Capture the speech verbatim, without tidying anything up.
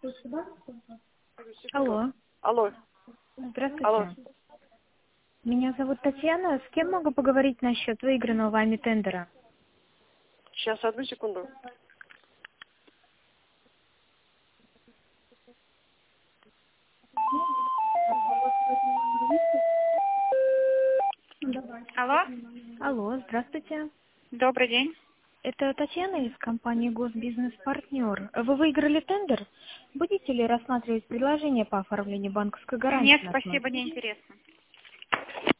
Алло. Алло. Здравствуйте. Алло. Меня зовут Татьяна. С кем могу поговорить насчет выигранного вами тендера? Сейчас, одну секунду. Алло, Алло, здравствуйте. добрый день. Это Татьяна из компании Госбизнес-партнер. Вы выиграли тендер? Будете ли рассматривать предложение по оформлению банковской гарантии Нет, на основе? спасибо, не интересно.